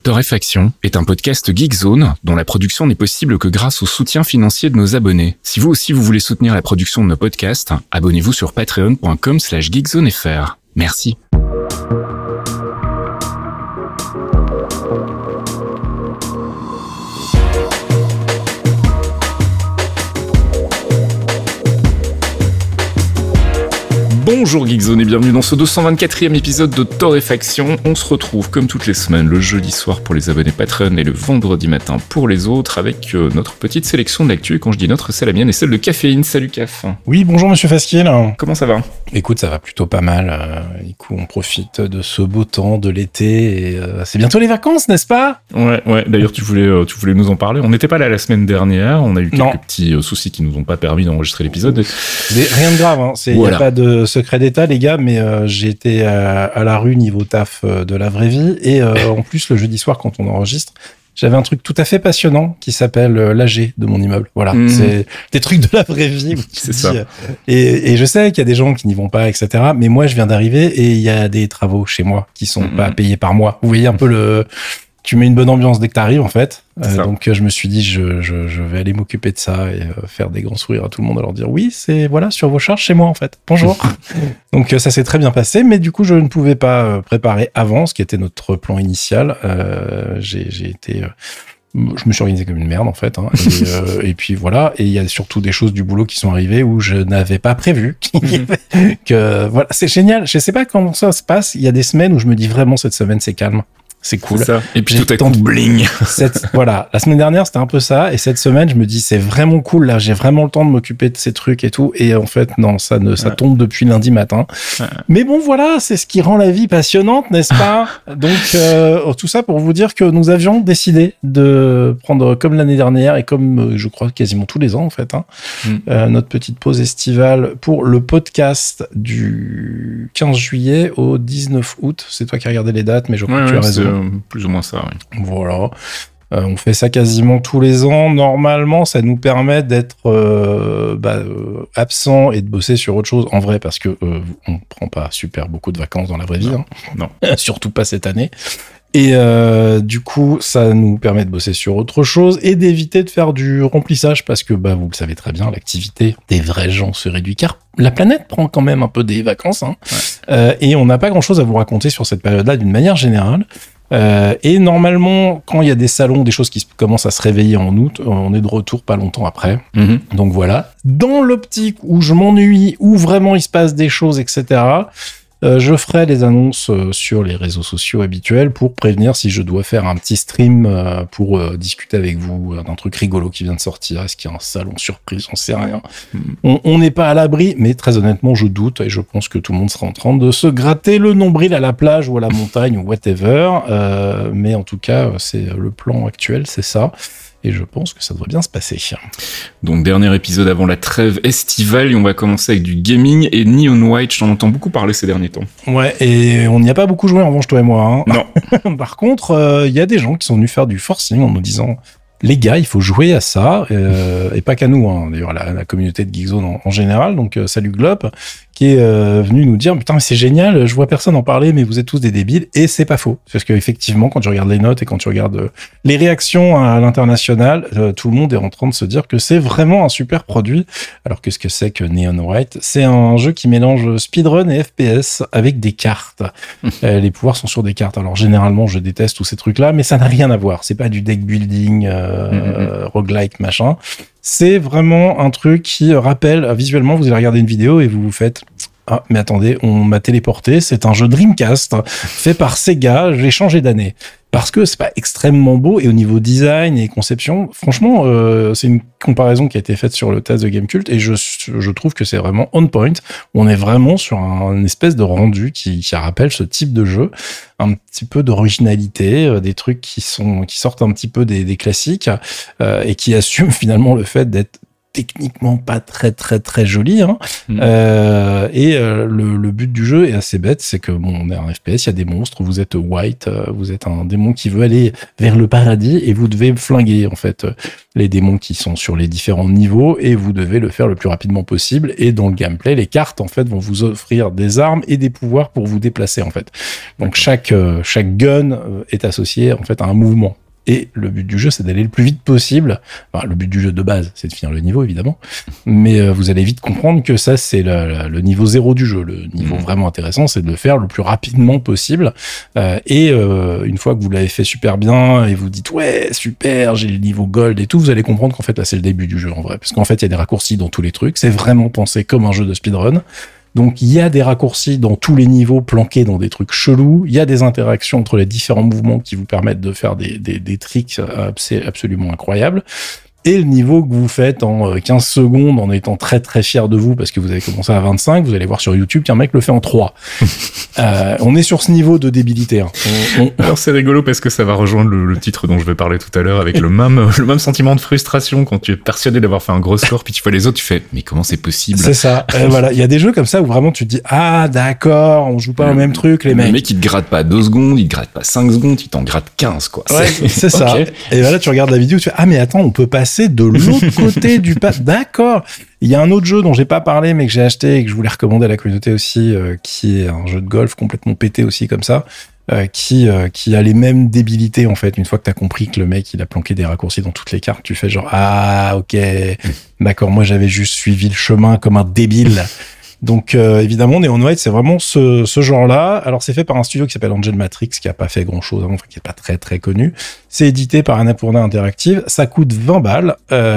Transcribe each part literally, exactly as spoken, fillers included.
Torréfaction est un podcast Geekzone dont la production n'est possible que grâce au soutien financier de nos abonnés. Si vous aussi vous voulez soutenir la production de nos podcasts, abonnez-vous sur patreon point com slash geekzonefr. Merci. Bonjour Geekzone et bienvenue dans ce deux cent vingt-quatrième épisode de Torréfaction. On se retrouve comme toutes les semaines le jeudi soir pour les abonnés Patreon et le vendredi matin pour les autres avec euh, notre petite sélection de l'actu. Et quand je dis notre, c'est la mienne et celle de Caféine. Salut Caf. Oui, bonjour Monsieur Fasquier. Comment ça va ? Écoute, ça va plutôt pas mal. Euh, du coup, on profite de ce beau temps de l'été et euh, c'est bientôt les vacances, n'est-ce pas ? Ouais, ouais. D'ailleurs, tu voulais, euh, tu voulais nous en parler. On n'était pas là la semaine dernière. On a eu quelques non. petits euh, soucis qui nous ont pas permis d'enregistrer l'épisode. Mais rien de grave. Hein. C'est, voilà. Y a pas de secret d'état, les gars. Mais euh, j'ai été à, à la rue niveau taf euh, de la vraie vie et euh, en plus le jeudi soir quand on enregistre. J'avais un truc tout à fait passionnant qui s'appelle euh, l'A G de mon immeuble. Voilà, mmh. C'est des trucs de la vraie vie. C'est ça. Dis, euh, et, et je sais qu'il y a des gens qui n'y vont pas, et cetera. Mais moi, je viens d'arriver et il y a des travaux chez moi qui sont mmh. pas payés par moi. Vous voyez un peu le... Tu mets une bonne ambiance dès que t'arrives, en fait. Euh, donc, euh, je me suis dit, je, je, je vais aller m'occuper de ça et euh, faire des grands sourires à tout le monde, à leur dire, oui, c'est, voilà, sur vos charges chez moi, en fait. Bonjour. Donc, euh, ça s'est très bien passé, mais du coup, je ne pouvais pas euh, préparer avant, ce qui était notre plan initial. Euh, j'ai, j'ai été... Euh, je me suis organisé comme une merde, en fait. Hein, et, euh, et puis, voilà. Et il y a surtout des choses du boulot qui sont arrivées où je n'avais pas prévu. que, voilà, c'est génial. Je sais pas comment ça se passe. Il y a des semaines où je me dis vraiment, cette semaine, c'est calme. C'est cool. C'est ça. Et puis j'ai tout à coup, bling. Cette, voilà. La semaine dernière, c'était un peu ça. Et cette semaine, je me dis, c'est vraiment cool. Là, j'ai vraiment le temps de m'occuper de ces trucs et tout. Et en fait, non, ça ne, ça ouais. tombe depuis lundi matin. Ouais. Mais bon, voilà, c'est ce qui rend la vie passionnante, n'est-ce pas? Donc, euh, tout ça pour vous dire que nous avions décidé de prendre, comme l'année dernière et comme je crois quasiment tous les ans, en fait, hein, mm. euh, notre petite pause estivale pour le podcast du quinze juillet au dix-neuf août. C'est toi qui as regardé les dates, mais je crois ouais, que tu as raison. Plus ou moins ça, oui. Voilà. Euh, on fait ça quasiment tous les ans. Normalement, ça nous permet d'être euh, bah, euh, absent et de bosser sur autre chose. En vrai, parce que euh, on prend pas super beaucoup de vacances dans la vraie vie. Non. Hein. non. Surtout pas cette année. Et euh, du coup, ça nous permet de bosser sur autre chose et d'éviter de faire du remplissage parce que, bah, vous le savez très bien, l'activité des vrais gens se réduit car la planète prend quand même un peu des vacances. Hein. Ouais. Euh, et on n'a pas grand-chose à vous raconter sur cette période-là d'une manière générale. Euh, et normalement, quand il y a des salons, des choses qui commencent à se réveiller en août, on est de retour pas longtemps après. Mmh. Donc voilà. Dans l'optique où je m'ennuie, où vraiment il se passe des choses, et cetera, euh, je ferai les annonces euh, sur les réseaux sociaux habituels pour prévenir si je dois faire un petit stream euh, pour euh, discuter avec vous euh, d'un truc rigolo qui vient de sortir. Est-ce qu'il y a un salon surprise? J'en sais rien. Mmh. On n'est pas à l'abri, mais très honnêtement, je doute et je pense que tout le monde sera en train de se gratter le nombril à la plage ou à la montagne ou whatever. Euh, mais en tout cas, c'est le plan actuel, c'est ça. Et je pense que ça devrait bien se passer. Donc, dernier épisode avant la trêve estivale, et on va commencer avec du gaming et Neon White. J'en entends beaucoup parler ces derniers temps. Ouais, et on n'y a pas beaucoup joué en revanche, toi et moi. Hein. Non. Par contre, il euh, y a des gens qui sont venus faire du forcing en nous disant... Les gars, il faut jouer à ça, euh, et pas qu'à nous, hein, d'ailleurs, la, la communauté de Geekzone en, en général. Donc, euh, salut Glop, qui est euh, venu nous dire, putain, mais c'est génial, je vois personne en parler, mais vous êtes tous des débiles, et c'est pas faux. Parce qu'effectivement, quand tu regardes les notes et quand tu regardes euh, les réactions à l'international, euh, tout le monde est en train de se dire que c'est vraiment un super produit. Alors, qu'est-ce que c'est que Neon White? C'est un jeu qui mélange speedrun et F P S avec des cartes. euh, les pouvoirs sont sur des cartes. Alors, généralement, je déteste tous ces trucs-là, mais ça n'a rien à voir. C'est pas du deck building, euh, Euh, mmh. roguelike machin, c'est vraiment un truc qui rappelle visuellement, vous allez regarder une vidéo et vous vous faites ah mais attendez, on m'a téléporté, c'est un jeu Dreamcast fait par Sega, j'ai changé d'année. Parce que c'est pas extrêmement beau et au niveau design et conception, franchement, euh, c'est une comparaison qui a été faite sur le test de Gamecult et je, je trouve que c'est vraiment on point. On est vraiment sur un, une espèce de rendu qui, qui rappelle ce type de jeu, un petit peu d'originalité, euh, des trucs qui sont qui sortent un petit peu des, des classiques euh, et qui assument finalement le fait d'être techniquement pas très très très joli, hein. Mmh. Euh, et euh, le, le but du jeu est assez bête, c'est que bon, on est un F P S, il y a des monstres, vous êtes White, euh, vous êtes un démon qui veut aller vers le paradis et vous devez flinguer en fait les démons qui sont sur les différents niveaux et vous devez le faire le plus rapidement possible. Et dans le gameplay, les cartes en fait vont vous offrir des armes et des pouvoirs pour vous déplacer en fait. Donc chaque euh, chaque gun euh, est associé en fait à un mouvement. Et le but du jeu, c'est d'aller le plus vite possible. Enfin, le but du jeu de base, c'est de finir le niveau, évidemment. Mais euh, vous allez vite comprendre que ça, c'est le, le niveau zéro du jeu. Le niveau mmh. vraiment intéressant, c'est de le faire le plus rapidement possible. Euh, et euh, une fois que vous l'avez fait super bien et vous dites « Ouais, super, j'ai le niveau gold et tout », vous allez comprendre qu'en fait, là, c'est le début du jeu, en vrai. Parce qu'en fait, il y a des raccourcis dans tous les trucs. C'est vraiment pensé comme un jeu de speedrun. Donc, il y a des raccourcis dans tous les niveaux, planqués dans des trucs chelous. Il y a des interactions entre les différents mouvements qui vous permettent de faire des, des, des tricks absolument incroyables. Et le niveau que vous faites en quinze secondes en étant très très fier de vous parce que vous avez commencé à vingt-cinq, vous allez voir sur YouTube qu'un mec le fait en trois. euh, on est sur ce niveau de débilité. Hein. On, on... Alors c'est rigolo parce que ça va rejoindre le, le titre dont je vais parler tout à l'heure avec le même, le même sentiment de frustration quand tu es persuadé d'avoir fait un gros score puis tu vois les autres, tu fais mais comment c'est possible? C'est ça. euh, voilà, il y a des jeux comme ça où vraiment tu te dis ah d'accord, on joue pas le, au même truc les mecs. Le mec il te gratte pas deux secondes, il te gratte pas cinq secondes, il t'en gratte quinze quoi. Ouais, c'est, c'est ça. Okay. Et voilà, tu regardes la vidéo, tu fais ah mais attends, on peut passer de l'autre côté du pas. D'accord. Il y a un autre jeu dont j'ai pas parlé mais que j'ai acheté et que je voulais recommander à la communauté aussi, euh, qui est un jeu de golf complètement pété aussi comme ça, euh, qui euh, qui a les mêmes débilités en fait. Une fois que t'as compris que le mec il a planqué des raccourcis dans toutes les cartes, tu fais genre ah ok, d'accord. Moi j'avais juste suivi le chemin comme un débile. Donc euh, évidemment, Neon White, c'est vraiment ce, ce genre-là. Alors c'est fait par un studio qui s'appelle Angel Matrix, qui a pas fait grand-chose, hein, enfin qui est pas très très connu. C'est édité par Annapurna Interactive. Ça coûte vingt balles.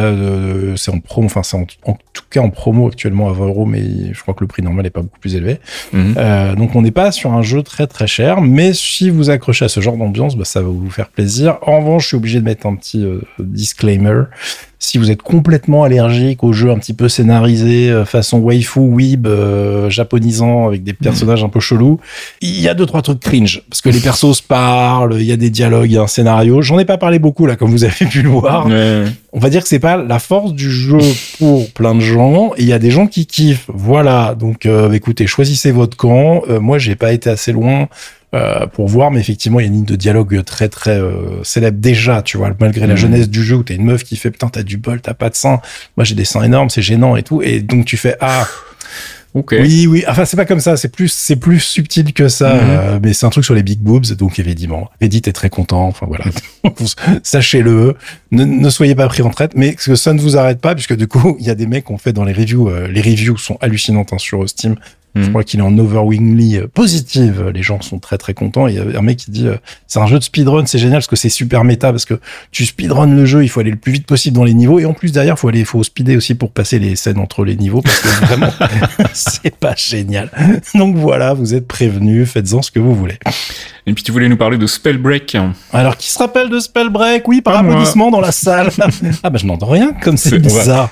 Euh, c'est en promo, enfin c'est en, en tout cas en promo actuellement à vingt euros, mais je crois que le prix normal est pas beaucoup plus élevé. Mm-hmm. Euh, donc on n'est pas sur un jeu très très cher, mais si vous accrochez à ce genre d'ambiance, bah, ça va vous faire plaisir. En revanche, je suis obligé de mettre un petit euh, disclaimer. Si vous êtes complètement allergique aux jeux un petit peu scénarisés, euh, façon waifu, weeb, euh, japonisant, avec des personnages un peu chelous, il y a deux, trois trucs cringe. Parce que les persos se parlent, il y a des dialogues, il y a un scénario. J'en ai pas parlé beaucoup, là, comme vous avez pu le voir. Ouais. On va dire que c'est pas la force du jeu pour plein de gens. Et il y a des gens qui kiffent. Voilà. Donc, euh, écoutez, choisissez votre camp. Euh, moi, j'ai pas été assez loin. Euh, pour voir, mais effectivement, il y a une ligne de dialogue très très euh, célèbre déjà, tu vois, malgré mmh. la jeunesse du jeu où t'as une meuf qui fait putain, t'as du bol, t'as pas de seins, moi j'ai des seins énormes, c'est gênant et tout, et donc tu fais ah. Okay. Oui, oui. Enfin, c'est pas comme ça. C'est plus, c'est plus subtil que ça. Mmh. Euh, mais c'est un truc sur les big boobs. Donc, évidemment, Reddit est très content. Enfin, voilà. Sachez-le. Ne, ne soyez pas pris en traite. Mais que ça ne vous arrête pas, puisque du coup, il y a des mecs qui ont fait dans les reviews. Euh, les reviews sont hallucinantes hein, sur Steam. Mmh. Je crois qu'il est en overwhelmingly positive. Les gens sont très très contents. Il y a un mec qui dit euh, c'est un jeu de speedrun, c'est génial parce que c'est super méta parce que tu speedrun le jeu, il faut aller le plus vite possible dans les niveaux et en plus derrière, faut aller, faut speeder aussi pour passer les scènes entre les niveaux parce que vraiment c'est pas génial. Donc voilà, vous êtes prévenus, faites-en ce que vous voulez. Et puis tu voulais nous parler de Spellbreak. Alors qui se rappelle de Spellbreak? Oui, par ah, applaudissement dans la salle. Ah bah je n'entends rien, comme c'est, c'est bizarre.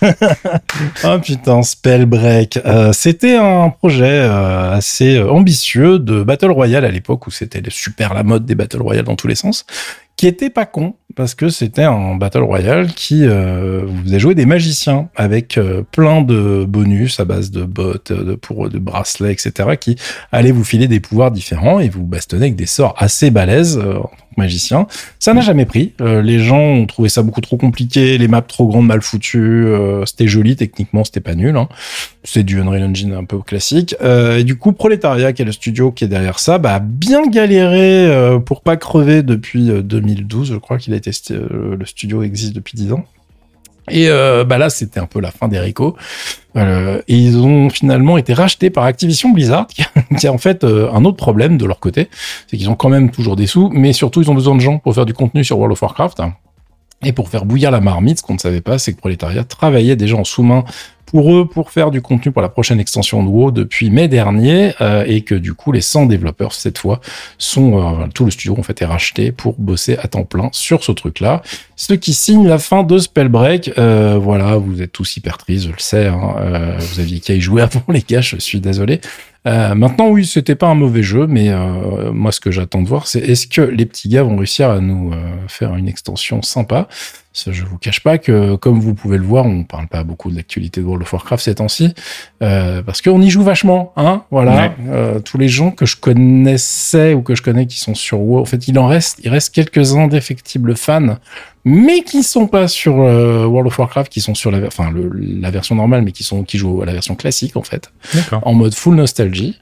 Oh putain, Spellbreak. Euh, c'était un projet euh, assez ambitieux de Battle Royale à l'époque où c'était super la mode des Battle Royale dans tous les sens, qui était pas con parce que c'était un Battle Royale qui euh, vous faisait jouer des magiciens avec euh, plein de bonus à base de bottes, de, pour, de bracelets, et cetera qui allaient vous filer des pouvoirs différents et vous bastonner avec des sorts assez balèzes euh, en tant que magicien. Ça n'a jamais pris. Euh, les gens ont trouvé ça beaucoup trop compliqué, les maps trop grandes, mal foutues. Euh, c'était joli, techniquement, c'était pas nul. Hein. C'est du Unreal Engine un peu classique. Euh, et du coup, Proletariat, qui est le studio qui est derrière ça, bah, a bien galéré euh, pour pas crever depuis euh, deux mille douze. Je crois qu'il a été euh, le studio existe depuis dix ans. Et euh, bah là, c'était un peu la fin des haricots. Euh, et ils ont finalement été rachetés par Activision Blizzard, qui a, qui a en fait euh, un autre problème de leur côté, c'est qu'ils ont quand même toujours des sous, mais surtout ils ont besoin de gens pour faire du contenu sur World of Warcraft. Et pour faire bouillir la marmite, ce qu'on ne savait pas, c'est que Proletariat travaillait déjà en sous-main pour eux, pour faire du contenu pour la prochaine extension de WoW depuis mai dernier, euh, et que du coup, les cent développeurs, cette fois, sont, euh, tout le studio, en fait, est racheté pour bosser à temps plein sur ce truc-là. Ce qui signe la fin de Spellbreak. Euh, voilà, vous êtes tous hyper tristes, je le sais, hein, euh, vous aviez qu'à y jouer avant, les gars, je suis désolé. Euh, maintenant, oui, c'était pas un mauvais jeu, mais euh, moi, ce que j'attends de voir, c'est est-ce que les petits gars vont réussir à nous euh, faire une extension sympa. Je vous cache pas que, comme vous pouvez le voir, on parle pas beaucoup de l'actualité de World of Warcraft ces temps-ci, euh, parce qu'on y joue vachement, hein, voilà. Ouais. Euh, tous les gens que je connaissais ou que je connais qui sont sur WoW, en fait, il en reste, il reste quelques indéfectibles fans, mais qui sont pas sur euh, World of Warcraft, qui sont sur la, enfin, le, la version normale, mais qui sont, qui jouent à la version classique, en fait. D'accord. En mode full nostalgie,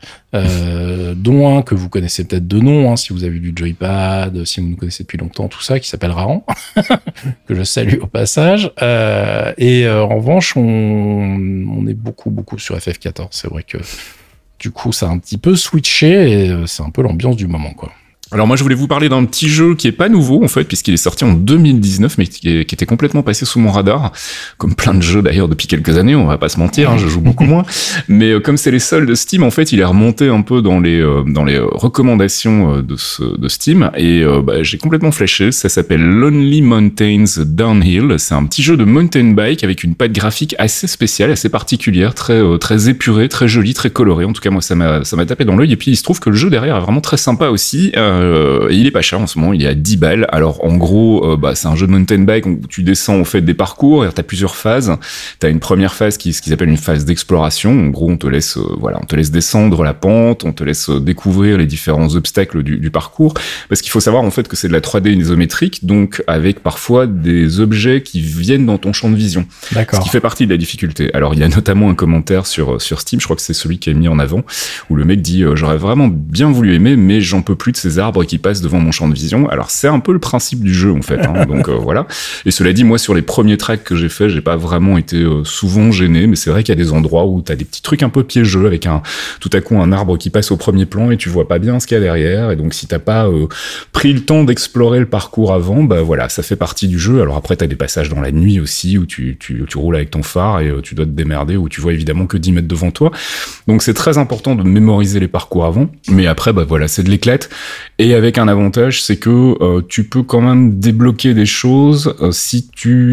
euh, dont un que vous connaissez peut-être de nom, hein, si vous avez vu du Joypad, si vous nous connaissez depuis longtemps, tout ça, qui s'appelle Rahan, que je salue au passage. Euh, et euh, en revanche, on, on est beaucoup, beaucoup sur F F quatorze. C'est vrai que, du coup, ça a un petit peu switché et euh, c'est un peu l'ambiance du moment, quoi. Alors moi je voulais vous parler d'un petit jeu qui est pas nouveau en fait puisqu'il est sorti en deux mille dix-neuf mais qui, est, qui était complètement passé sous mon radar, comme plein de jeux d'ailleurs depuis quelques années, on va pas se mentir, hein, je joue beaucoup moins, mais euh, comme c'est les soldes de Steam en fait il est remonté un peu dans les euh, dans les recommandations euh, de, ce, de Steam et euh, bah, j'ai complètement flashé. Ça s'appelle Lonely Mountains Downhill, c'est un petit jeu de mountain bike avec une patte graphique assez spéciale, assez particulière, très euh, très épurée, très jolie, très colorée. En tout cas moi ça m'a ça m'a tapé dans l'œil et puis il se trouve que le jeu derrière est vraiment très sympa aussi. Euh, Euh, il est pas cher en ce moment, il est à dix balles. Alors en gros, euh, bah c'est un jeu de mountain bike où tu descends au fait des parcours. T'as plusieurs phases. T'as une première phase qui ce qu'ils appellent une phase d'exploration. En gros, on te laisse euh, voilà, on te laisse descendre la pente, on te laisse découvrir les différents obstacles du, du parcours. Parce qu'il faut savoir en fait que c'est de la trois D isométrique, donc avec parfois des objets qui viennent dans ton champ de vision. D'accord. Ce qui fait partie de la difficulté. Alors il y a notamment un commentaire sur sur Steam, je crois que c'est celui qui est mis en avant, où le mec dit euh, j'aurais vraiment bien voulu aimer, mais j'en peux plus de ces arbres qui passent devant mon champ de vision. Alors c'est un peu le principe du jeu en fait, hein. Donc euh, voilà. Et cela dit, moi sur les premiers tracks que j'ai fait, j'ai pas vraiment été euh, souvent gêné, mais c'est vrai qu'il y a des endroits où t'as des petits trucs un peu piégeux avec un tout à coup un arbre qui passe au premier plan et tu vois pas bien ce qu'il y a derrière. Et donc si t'as pas euh, pris le temps d'explorer le parcours avant, bah voilà, ça fait partie du jeu. Alors après t'as des passages dans la nuit aussi où tu tu tu roules avec ton phare et euh, tu dois te démerder, où tu vois évidemment que dix mètres devant toi. Donc c'est très important de mémoriser les parcours avant. Mais après bah voilà, c'est de l'éclate. Et avec un avantage, c'est que euh, tu peux quand même débloquer des choses euh, si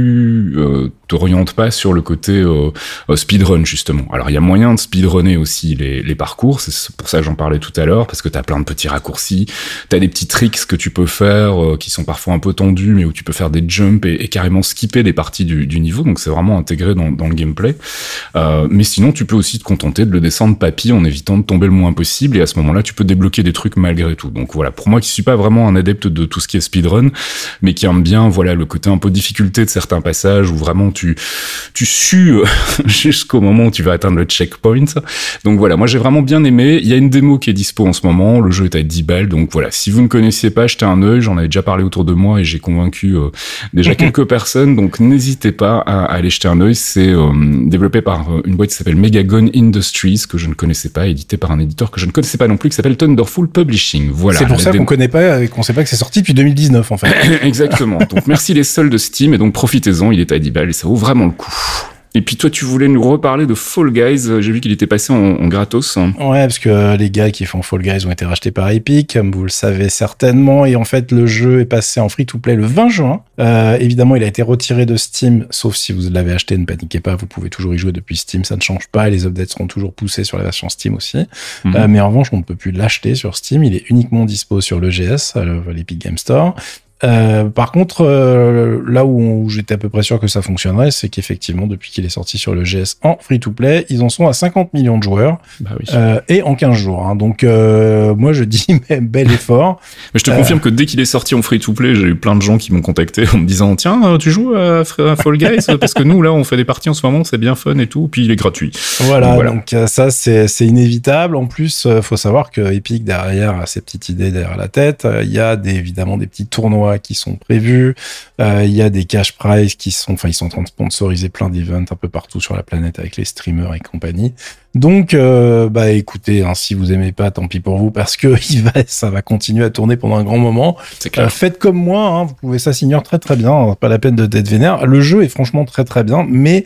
tu euh, t'orientes pas sur le côté euh, euh, speedrun justement. Alors il y a moyen de speedrunner aussi les, les parcours, c'est pour ça que j'en parlais tout à l'heure, parce que t'as plein de petits raccourcis, t'as des petits tricks que tu peux faire euh, qui sont parfois un peu tendus, mais où tu peux faire des jumps et, et carrément skipper des parties du, du niveau, donc c'est vraiment intégré dans, dans le gameplay. Euh, mais sinon tu peux aussi te contenter de le descendre papy en évitant de tomber le moins possible, et à ce moment-là tu peux débloquer des trucs malgré tout. Donc voilà, pour moi qui suis pas vraiment un adepte de tout ce qui est speedrun, mais qui aime bien voilà le côté un peu difficulté de certains passages où vraiment tu tu sues jusqu'au moment où tu vas atteindre le checkpoint. Donc voilà, moi j'ai vraiment bien aimé. Il y a une démo qui est dispo en ce moment, le jeu est à dix balles, donc voilà, si vous ne connaissiez pas, jetez un œil, j'en avais déjà parlé autour de moi et j'ai convaincu euh, déjà quelques personnes, donc n'hésitez pas à, à aller jeter un œil. C'est euh, développé par euh, une boîte qui s'appelle Megagon Industries, que je ne connaissais pas, édité par un éditeur que je ne connaissais pas non plus, qui s'appelle Thunderful Publishing. Voilà. C'est pour ça dé- qu'on connaît pas, qu'on sait pas que c'est sorti depuis deux mille dix-neuf en fait. Exactement. Donc merci les soldes de Steam, et donc profitez-en, il est à dix balles et ça vaut vraiment le coup. Et puis toi, tu voulais nous reparler de Fall Guys. J'ai vu qu'il était passé en, en gratos. Ouais, parce que les gars qui font Fall Guys ont été rachetés par Epic, comme vous le savez certainement. Et en fait, le jeu est passé en free-to-play le vingt juin. Euh, évidemment, il a été retiré de Steam, sauf si vous l'avez acheté, ne paniquez pas, vous pouvez toujours y jouer depuis Steam, ça ne change pas. Et les updates seront toujours poussés sur la version Steam aussi. Mm-hmm. Euh, mais en revanche, on ne peut plus l'acheter sur Steam. Il est uniquement dispo sur l'E G S, l'Epic Game Store. Euh, par contre, euh, là où, on, où j'étais à peu près sûr que ça fonctionnerait, c'est qu'effectivement, depuis qu'il est sorti sur le G S en free-to-play, ils en sont à cinquante millions de joueurs, bah oui. euh, et en quinze jours. Hein. Donc, euh, moi, je dis, mais bel effort. Mais je te euh... confirme que dès qu'il est sorti en free-to-play, j'ai eu plein de gens qui m'ont contacté en me disant, tiens, tu joues à, à Fall Guys parce que nous, là, on fait des parties en ce moment, c'est bien fun et tout, puis il est gratuit. Voilà, donc, voilà. donc ça, c'est, c'est inévitable. En plus, euh, faut savoir que Epic, derrière a ses petites idées derrière la tête. Il y a des, évidemment des petits tournois qui sont prévus, il euh, y a des cash prizes qui sont, enfin ils sont en train de sponsoriser plein d'events un peu partout sur la planète avec les streamers et compagnie. Donc euh, bah écoutez, hein, si vous aimez pas, tant pis pour vous, parce que il va, ça va continuer à tourner pendant un grand moment. C'est clair. Euh, faites comme moi, hein, vous pouvez, ça s'ignore très très bien, pas la peine de d'être vénère. Le jeu est franchement très très bien, mais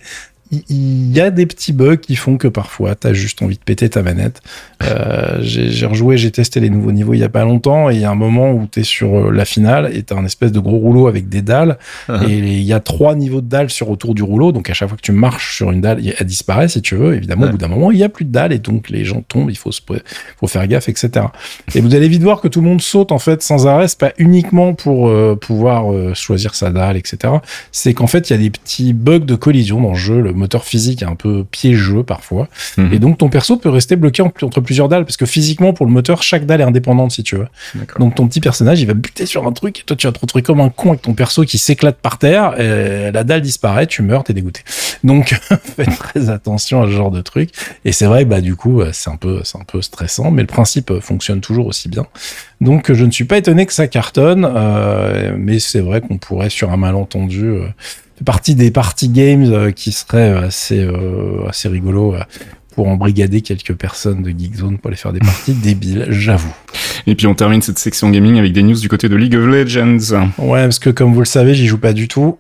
il, il y a des petits bugs qui font que parfois t'as juste envie de péter ta manette. Euh, j'ai, j'ai rejoué, j'ai testé les nouveaux niveaux il y a pas longtemps et il y a un moment où t'es sur la finale et t'as un espèce de gros rouleau avec des dalles uh-huh. et il y a trois niveaux de dalles sur autour du rouleau, donc à chaque fois que tu marches sur une dalle, elle disparaît si tu veux. Évidemment, ouais. au bout d'un moment, il y a plus de dalles et donc les gens tombent, il faut se, faut faire gaffe, et cetera. Et vous allez vite voir que tout le monde saute en fait sans arrêt. C'est pas uniquement pour euh, pouvoir euh, choisir sa dalle, et cetera. C'est qu'en fait, il y a des petits bugs de collision dans le jeu. Le moteur physique est un peu piégeux parfois. Mmh. Et donc, ton perso peut rester bloqué en, entre plusieurs dalles parce que physiquement, pour le moteur, chaque dalle est indépendante si tu veux. D'accord. Donc, ton petit personnage, il va buter sur un truc et toi, tu vas te retrouver comme un con avec ton perso qui s'éclate par terre. Et la dalle disparaît, tu meurs, t'es dégoûté. Donc, faites très attention à ce genre de truc. Et c'est vrai que, bah, du coup, c'est un peu, c'est un peu stressant, mais le principe fonctionne toujours aussi bien. Donc, je ne suis pas étonné que ça cartonne, euh, mais c'est vrai qu'on pourrait, sur un malentendu, euh, faire partie des party games euh, qui seraient assez, euh, assez rigolos euh, pour embrigader quelques personnes de Geekzone pour aller faire des parties débiles, j'avoue. Et puis, on termine cette section gaming avec des news du côté de League of Legends. Ouais, parce que comme vous le savez, j'y joue pas du tout.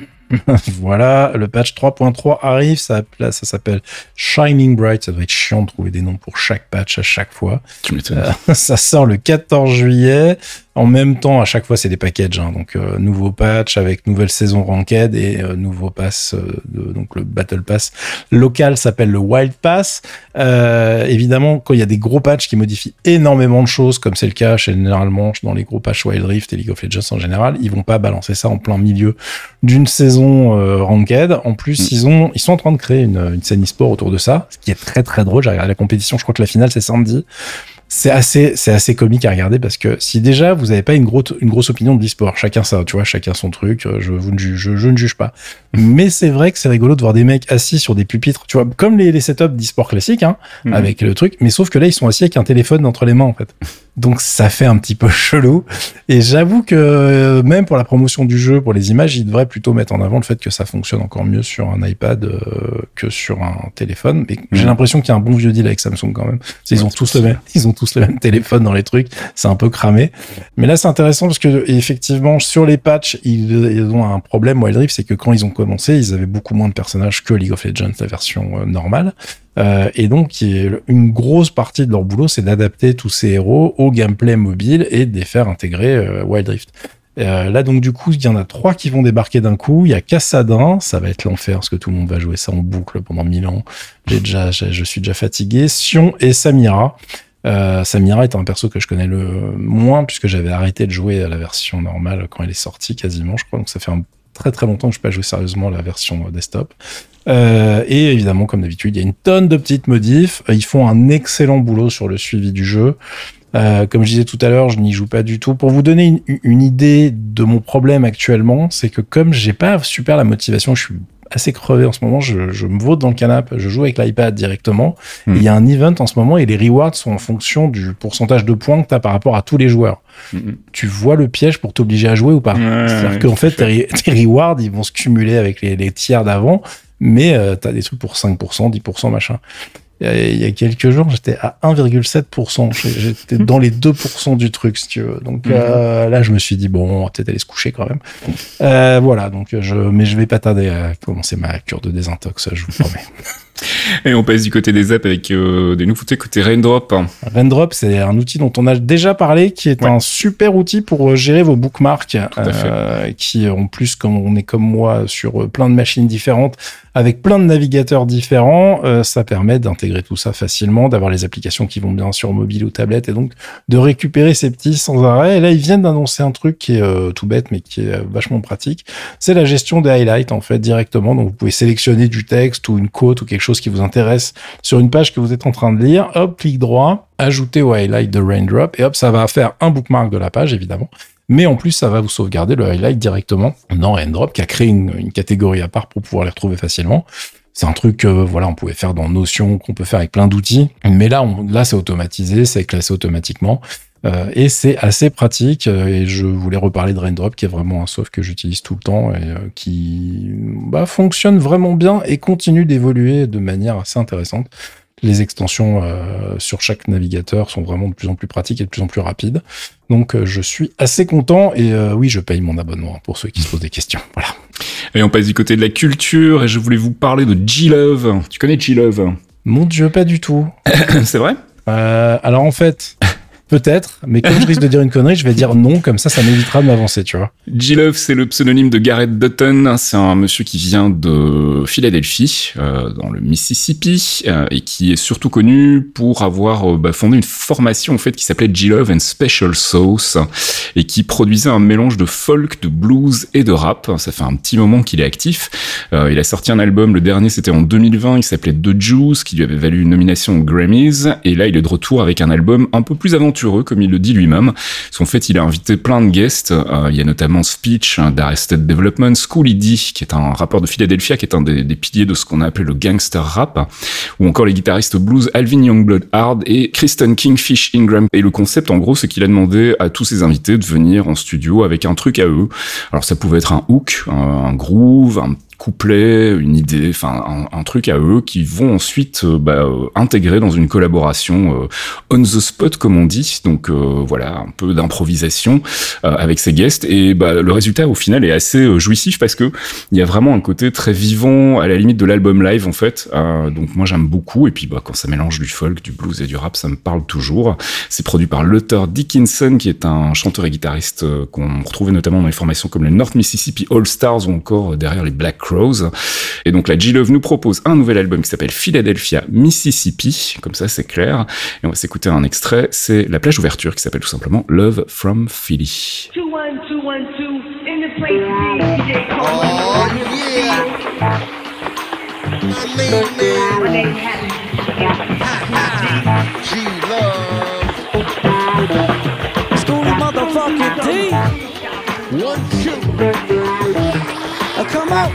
Voilà, le patch trois point trois arrive, ça, là, ça s'appelle Shining Bright, ça doit être chiant de trouver des noms pour chaque patch à chaque fois. Tu m'étonnes. Euh, ça sort le quatorze juillet, en même temps, à chaque fois, c'est des packages, hein, donc euh, nouveau patch avec nouvelle saison ranked et euh, nouveau pass, euh, de, donc le Battle Pass local s'appelle le Wild Pass. Euh, évidemment, quand il y a des gros patchs qui modifient énormément de choses, comme c'est le cas généralement dans les gros patchs Wild Rift et League of Legends en général, ils vont pas balancer ça en plein milieu d'une saison euh, ranked. En plus, mmh. ils ont, ils sont en train de créer une, une scène e-sport autour de ça, ce qui est très très drôle. J'ai regardé la compétition, je crois que la finale c'est samedi. C'est assez, c'est assez comique à regarder parce que si déjà vous avez pas une grosse, une grosse opinion de l'e-sport, chacun ça, tu vois, chacun son truc, je, vous ne juge, je, je ne juge pas. Mais c'est vrai que c'est rigolo de voir des mecs assis sur des pupitres, tu vois, comme les, les setups d'e-sport classiques, hein, mmh. avec le truc, mais sauf que là, ils sont assis avec un téléphone entre les mains, en fait. Donc, ça fait un petit peu chelou. Et j'avoue que même pour la promotion du jeu, pour les images, ils devraient plutôt mettre en avant le fait que ça fonctionne encore mieux sur un iPad euh, que sur un téléphone. Mais mmh. j'ai l'impression qu'il y a un bon vieux deal avec Samsung quand même. Ils ouais, ont tous le même, ils ont tous le même téléphone dans les trucs. C'est un peu cramé. Mais là, c'est intéressant parce que, effectivement, sur les patchs, ils, ils ont un problème, Wild Rift, c'est que quand ils ont commencé, ils avaient beaucoup moins de personnages que League of Legends, la version euh, normale. Euh, et donc, une grosse partie de leur boulot, c'est d'adapter tous ces héros au gameplay mobile et de les faire intégrer euh, Wild Rift. Euh, là, donc, du coup, il y en a trois qui vont débarquer d'un coup. Il y a Kassadin, ça va être l'enfer parce que tout le monde va jouer ça en boucle pendant mille ans. J'ai déjà, je suis déjà fatigué. Sion et Samira. Euh, Samira est un perso que je connais le moins puisque j'avais arrêté de jouer à la version normale quand elle est sortie quasiment, je crois. Donc, ça fait un très très longtemps que je n'ai pas joué sérieusement à la version desktop. Euh, et évidemment, comme d'habitude, il y a une tonne de petites modifs. Ils font un excellent boulot sur le suivi du jeu. Euh, comme je disais tout à l'heure, je n'y joue pas du tout. Pour vous donner une, une idée de mon problème actuellement, c'est que comme j'ai pas super la motivation, je suis assez crevé en ce moment, je, je me vaude dans le canapé, je joue avec l'iPad directement. Mmh. Il y a un event en ce moment et les rewards sont en fonction du pourcentage de points que tu as par rapport à tous les joueurs. Mmh. Tu vois le piège pour t'obliger à jouer ou pas? Ouais, c'est-à-dire ouais, qu'en fait, tes, tes rewards, ils vont se cumuler avec les, les tiers d'avant, mais euh, tu as des trucs pour cinq pour cent, dix pour cent, machin. Il y a quelques jours, j'étais à un virgule sept pour cent. J'étais dans les deux pour cent du truc, si tu veux. Donc mmh. euh, là, je me suis dit, bon, on va peut-être aller se coucher quand même. Euh, voilà, donc je, mais je vais pas tarder à commencer ma cure de désintox, je vous promets. Et on passe du côté des apps avec euh, des nouveautés côté Raindrop. Raindrop, c'est un outil dont on a déjà parlé, qui est ouais. un super outil pour gérer vos bookmarks, euh, qui en plus, comme on est comme moi sur plein de machines différentes, avec plein de navigateurs différents, euh, ça permet d'intégrer tout ça facilement, d'avoir les applications qui vont bien sur mobile ou tablette, et donc de récupérer ces petits sans arrêt. Et là, ils viennent d'annoncer un truc qui est euh, tout bête, mais qui est vachement pratique. C'est la gestion des highlights, en fait, directement. Donc, vous pouvez sélectionner du texte ou une quote ou quelque chose qui vous intéresse sur une page que vous êtes en train de lire. Hop, clic droit, ajouter au highlight de Raindrop, et hop, ça va faire un bookmark de la page, évidemment. Mais en plus, ça va vous sauvegarder le highlight directement dans Raindrop, qui a créé une, une catégorie à part pour pouvoir les retrouver facilement. C'est un truc que, voilà, on pouvait faire dans Notion, qu'on peut faire avec plein d'outils. Mais là, on, là, c'est automatisé, c'est classé automatiquement. Euh, et c'est assez pratique. Et je voulais reparler de Raindrop, qui est vraiment un soft que j'utilise tout le temps et euh, qui bah, fonctionne vraiment bien et continue d'évoluer de manière assez intéressante. Les extensions euh, sur chaque navigateur sont vraiment de plus en plus pratiques et de plus en plus rapides. Donc, euh, je suis assez content et euh, oui, je paye mon abonnement pour ceux qui se posent des questions. Voilà. Et on passe du côté de la culture, et je voulais vous parler de G-Love. Tu connais G-Love? Mon Dieu, pas du tout. C'est vrai? euh, Alors en fait... Peut-être, mais comme je risque de dire une connerie, je vais dire non, comme ça, ça m'évitera de m'avancer, tu vois. G-Love, c'est le pseudonyme de Garrett Dutton. C'est un monsieur qui vient de Philadelphie, euh, dans le Mississippi, euh, et qui est surtout connu pour avoir euh, bah, fondé une formation en fait qui s'appelait G-Love and Special Sauce, et qui produisait un mélange de folk, de blues et de rap. Ça fait un petit moment qu'il est actif. Euh, il a sorti un album, le dernier c'était en deux mille vingt, il s'appelait The Juice, qui lui avait valu une nomination aux Grammys, et là il est de retour avec un album un peu plus aventureux, comme il le dit lui-même. En fait, il a invité plein de guests. Euh, il y a notamment Speech hein, d'Arrested Development, Schooly D, qui est un rappeur de Philadelphia, qui est un des, des piliers de ce qu'on a appelé le gangster rap, ou encore les guitaristes blues Alvin Youngblood Hard et Kristen Kingfish Ingram. Et le concept, en gros, c'est qu'il a demandé à tous ses invités de venir en studio avec un truc à eux. Alors, ça pouvait être un hook, un, un groove, un couplet, une idée, enfin un, un truc à eux qui vont ensuite euh, bah, euh, intégrer dans une collaboration euh, on the spot comme on dit, donc euh, voilà un peu d'improvisation euh, avec ces guests, et bah, le résultat au final est assez euh, jouissif parce que il y a vraiment un côté très vivant à la limite de l'album live en fait, euh, donc moi j'aime beaucoup, et puis bah, quand ça mélange du folk, du blues et du rap, ça me parle toujours. C'est produit par Luther Dickinson, qui est un chanteur et guitariste euh, qu'on retrouvait notamment dans les formations comme les North Mississippi All Stars ou encore euh, derrière les Black Crowes. Et donc la G-Love nous propose un nouvel album qui s'appelle Philadelphia, Mississippi, comme ça c'est clair, et on va s'écouter un extrait, c'est la plage ouverture qui s'appelle tout simplement Love from Philly. two one two one two in the place to be. Oh yeah. My main man. G-Love. School motherfucking D. One, two. Uh, come out.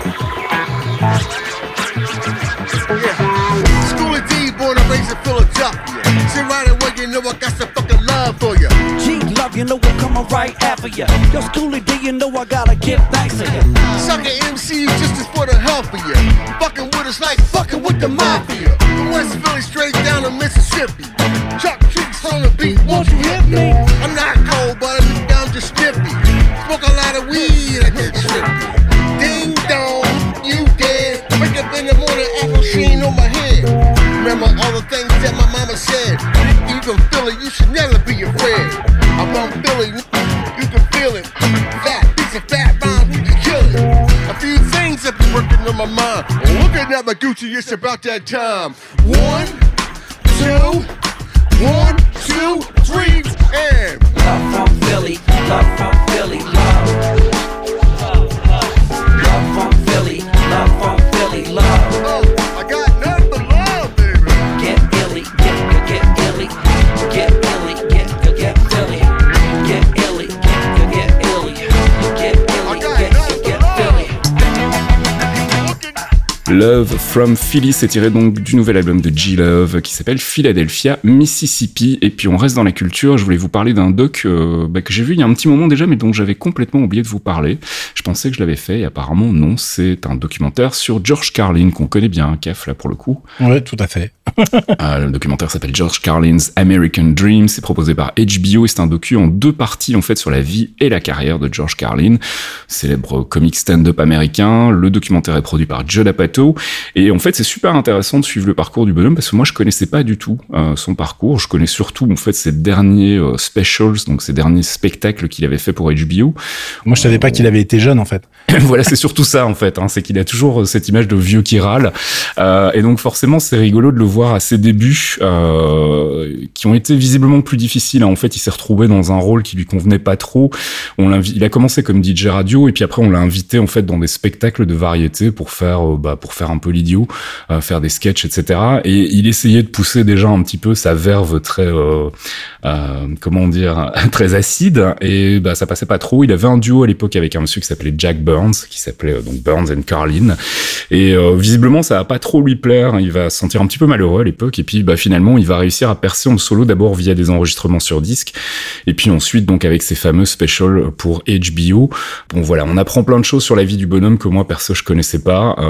Yeah. School of D, born and raised in Philadelphia. Sit right away, you know I got some fucking love for you. G-Love, you know I'm coming right after you. Yo, Schooly D, you know I gotta get back to you. Sucker M Cs just as for the hell for you. Fucking with us like fucking with the mafia. From West Philly straight down to Mississippi. Chuck Treats on the beat, won't you hit me? I'm not cold, but I'm just snippy. Smoke a lot of weed, I get trippy. Ding dong, you dead. Wake up in the morning, apple sheen on my head. Remember all the things that my mama said. You from Philly, you should never be afraid. I'm from Philly, you can feel it. Fat, piece of fat rhymes, we can kill it. A few things have been working on my mind. Looking at my Gucci, it's about that time. One, two, one, two, three, and Love from Philly, love from Philly, love. Love from Philly, love from Philly, love. oh, I got nothing but love, baby. Get illy, get, get illy, get illy, get, get Philly. Get illy, get, get illy, get illy, get, get Philly. Love from Philly, c'est tiré donc du nouvel album de G-Love qui s'appelle Philadelphia, Mississippi. Et puis on reste dans la culture, je voulais vous parler d'un doc euh, bah, que j'ai vu il y a un petit moment déjà, mais dont j'avais complètement oublié de vous parler. Je pensais que je l'avais fait, et apparemment non, c'est un documentaire sur George Carlin, qu'on connaît bien, Caf, là pour le coup. Ouais, tout à fait. euh, le documentaire s'appelle George Carlin's American Dream, c'est proposé par H B O, et c'est un docu en deux parties en fait sur la vie et la carrière de George Carlin, célèbre comic stand-up américain. Le documentaire est produit par Judd Apatow, et en fait c'est super intéressant de suivre le parcours du bonhomme, parce que moi je connaissais pas du tout euh, son parcours. Je connais surtout en fait ses derniers euh, specials, donc ses derniers spectacles qu'il avait fait pour H B O. Moi, je savais pas qu'il avait été jeune, en fait. Voilà, c'est surtout ça en fait, hein, c'est qu'il a toujours cette image de vieux qui râle, euh, et donc forcément c'est rigolo de le voir à ses débuts, euh, qui ont été visiblement plus difficiles. Hein. En fait, il s'est retrouvé dans un rôle qui lui convenait pas trop. On l'invi- il a commencé comme D J radio, et puis après on l'a invité en fait dans des spectacles de variété pour faire, euh, bah, pour faire un peu l'idiot, euh, faire des sketchs, et cetera. Et il essayait de pousser déjà un petit peu sa verve très, euh, euh, comment dire, très acide, et bah ça passait pas trop. Il avait un duo à l'époque avec un monsieur qui s'appelait Jack Burns, qui s'appelait euh, donc Burns and Carlin, et euh, visiblement ça va pas trop lui plaire. Il va se sentir un petit peu malheureux à l'époque, et puis bah finalement il va réussir à percer en solo, d'abord via des enregistrements sur disque, et puis ensuite donc avec ses fameux specials pour H B O. Bon voilà, on apprend plein de choses sur la vie du bonhomme que moi perso je connaissais pas. Euh, quelques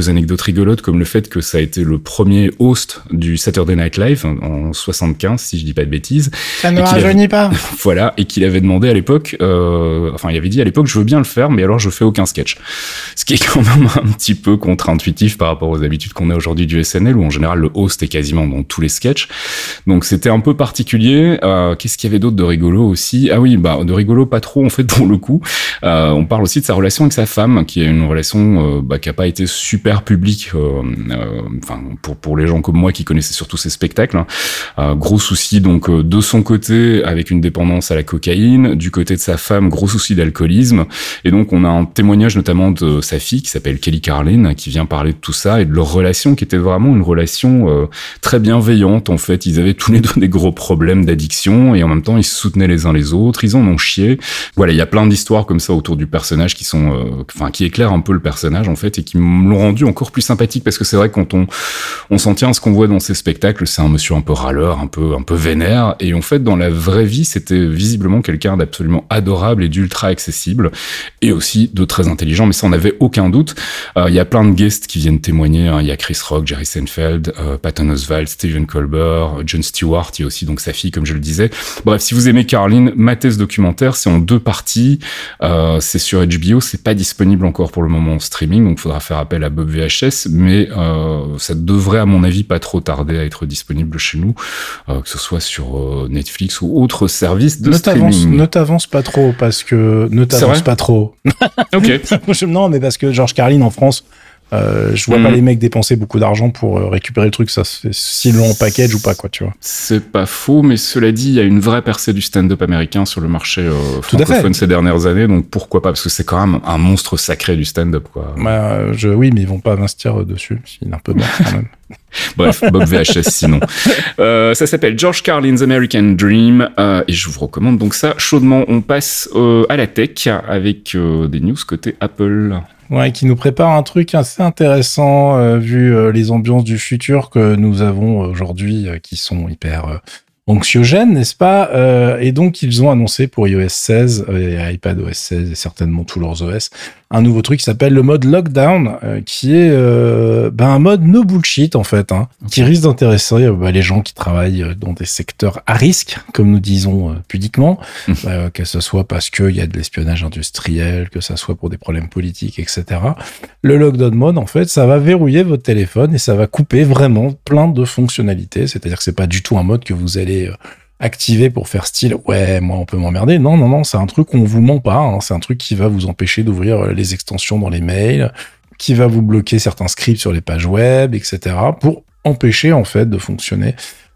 quelques anecdotes rigolotes, comme le fait que ça a été le premier host du Saturday Night Live en soixante-quinze, si je dis pas de bêtises. Ça ne Et qu'il rajeunit avait- pas. Voilà, et qu'il avait demandé à l'époque, euh, enfin, il avait dit à l'époque, je veux bien le faire, mais alors je fais aucun sketch. Ce qui est quand même un petit peu contre-intuitif par rapport aux habitudes qu'on a aujourd'hui du S N L, où en général le host est quasiment dans tous les sketchs. Donc c'était un peu particulier. Euh, qu'est-ce qu'il y avait d'autre de rigolo aussi? Ah oui, bah de rigolo pas trop en fait pour le coup. Euh, on parle aussi de sa relation avec sa femme, qui est une relation euh, bah, qui a pas été super publique. euh, euh, Enfin pour pour les gens comme moi qui connaissaient surtout ses spectacles. Hein. Euh, gros souci donc euh, de son côté avec une dépendance à la cocaïne, du côté de sa femme gros souci d'alcoolisme. Et donc on a un témoignage notamment de sa fille qui s'appelle Kelly Carlin, qui vient parler de tout ça et de leur relation qui était vraiment une relation euh, très bienveillante en fait. Ils avaient tous les deux des gros problèmes d'addiction et en même temps ils se soutenaient les uns les autres, ils en ont chié. Voilà, il y a plein d'histoires comme ça autour du personnage qui sont, euh, enfin qui éclairent un peu le personnage en fait et qui me l'ont rendu encore plus sympathique parce que c'est vrai que quand on on s'en tient à ce qu'on voit dans ces spectacles, c'est un monsieur un peu râleur, un peu un peu vénère et en fait dans la vraie vie c'était visiblement quelqu'un d'absolument adorable et d'ultra accessible et aussi de très intelligent, mais ça on n'avait aucun doute. Il euh, y a plein de guests qui viennent témoigner, il hein. y a Chris Rock, Jerry Seinfeld, euh, Patton Oswalt, Stephen Colbert, Jon Stewart, il y a aussi donc sa fille comme je le disais. Bref, si vous aimez Carlin, matez ce documentaire, c'est en deux parties, euh, c'est sur H B O, c'est pas disponible encore pour le moment en streaming, donc il faudra faire appel à Bob V H S, mais euh, ça devrait à mon avis pas trop tarder à être disponible chez nous, euh, que ce soit sur euh, Netflix ou autre service de Ne t'avance, streaming. ne t'avance pas trop parce que ne C'est t'avance vrai pas trop. Ok. Je- non, mais parce que George Carlin en France, euh, je vois Mhm. pas les mecs dépenser beaucoup d'argent pour euh, récupérer le truc, ça c'est s'ils l'ont en package ou pas quoi, tu vois. C'est pas faux, mais cela dit, il y a une vraie percée du stand-up américain sur le marché euh, Tout à fait. francophone ces dernières années, donc pourquoi pas, parce que c'est quand même un monstre sacré du stand-up, quoi. Bah, je, oui, mais ils vont pas investir dessus, il est un peu mort quand même. Bref, Bob V H S sinon. Euh, ça s'appelle George Carlin's American Dream, euh, et je vous recommande donc ça chaudement. On passe euh, à la tech avec euh, des news côté Apple. Ouais, qui nous prépare un truc assez intéressant euh, vu euh, les ambiances du futur que nous avons aujourd'hui, euh, qui sont hyper euh, anxiogènes, n'est-ce pas euh, Et donc ils ont annoncé pour i O S seize euh, et iPadOS seize et certainement tous leurs O S un nouveau truc qui s'appelle le mode lockdown, euh, qui est euh, ben, un mode no bullshit en fait, hein, qui risque d'intéresser euh, ben, les gens qui travaillent euh, dans des secteurs à risque, comme nous disons euh, pudiquement, euh, que ce soit parce qu'il y a de l'espionnage industriel, que ça soit pour des problèmes politiques, et cetera. Le lockdown mode, en fait, ça va verrouiller votre téléphone et ça va couper vraiment plein de fonctionnalités. C'est-à-dire que c'est pas du tout un mode que vous allez euh, activer pour faire style « ouais, moi, on peut m'emmerder ». Non, non, non, c'est un truc qu'on vous ment pas. Hein. C'est un truc qui va vous empêcher d'ouvrir euh, les extensions dans les mails, qui va vous bloquer certains scripts sur les pages web, et cetera, pour empêcher, en fait, de fonctionner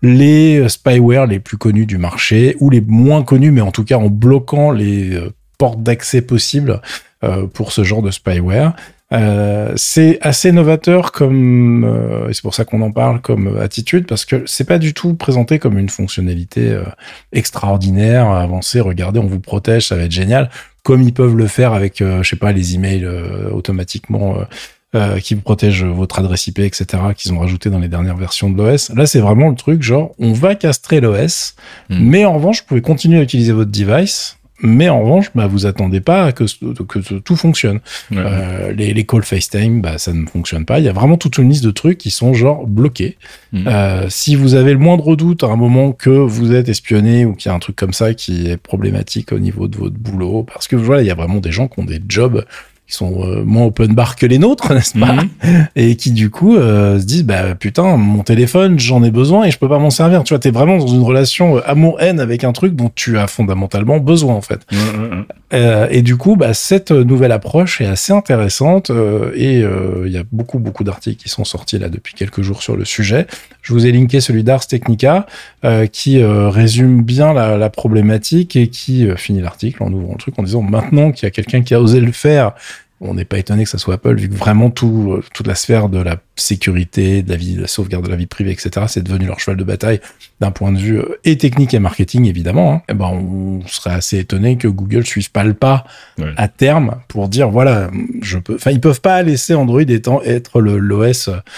les spyware les plus connus du marché, ou les moins connus, mais en tout cas en bloquant les euh, portes d'accès possibles euh, pour ce genre de spyware. Euh, c'est assez novateur comme, euh, et c'est pour ça qu'on en parle comme attitude, parce que c'est pas du tout présenté comme une fonctionnalité euh, extraordinaire, avancée. Regardez, on vous protège, ça va être génial, comme ils peuvent le faire avec, euh, je sais pas, les emails euh, automatiquement euh, euh, qui vous protègent votre adresse I P, et cetera, qu'ils ont rajouté dans les dernières versions de l'O S. Là, c'est vraiment le truc, genre, on va castrer l'O S, Mm. mais en revanche, vous pouvez continuer à utiliser votre device. Mais en revanche, bah, vous attendez pas à que, que tout fonctionne. Ouais. Euh, les, les calls FaceTime, bah, ça ne fonctionne pas. Il y a vraiment toute une liste de trucs qui sont genre bloqués. Mhm. Euh, si vous avez le moindre doute à un moment que vous êtes espionné ou qu'il y a un truc comme ça qui est problématique au niveau de votre boulot, parce que voilà, il y a vraiment des gens qui ont des jobs qui sont euh, moins open bar que les nôtres, n'est-ce pas? Mhm. Et qui du coup euh, se disent bah putain, mon téléphone, j'en ai besoin et je peux pas m'en servir. Tu vois, t'es vraiment dans une relation euh, amour-haine avec un truc dont tu as fondamentalement besoin en fait. Ouais, ouais, ouais. Euh, et du coup, bah, cette nouvelle approche est assez intéressante euh, et il euh, y a beaucoup beaucoup d'articles qui sont sortis là depuis quelques jours sur le sujet. Je vous ai linké celui d'Ars Technica euh, qui euh, résume bien la, la problématique et qui euh, finit l'article en ouvrant le truc en disant maintenant qu'il y a quelqu'un qui a osé le faire. On n'est pas étonné que ça soit Apple, vu que vraiment tout, toute la sphère de la sécurité, de la vie, de la sauvegarde de la vie privée, et cetera, c'est devenu leur cheval de bataille d'un point de vue euh, et technique et marketing, évidemment. Hein. Et ben, on serait assez étonné que Google suive pas le pas Ouais. à terme pour dire, voilà, je peux, enfin, ils peuvent pas laisser Android étant, être le, l'O S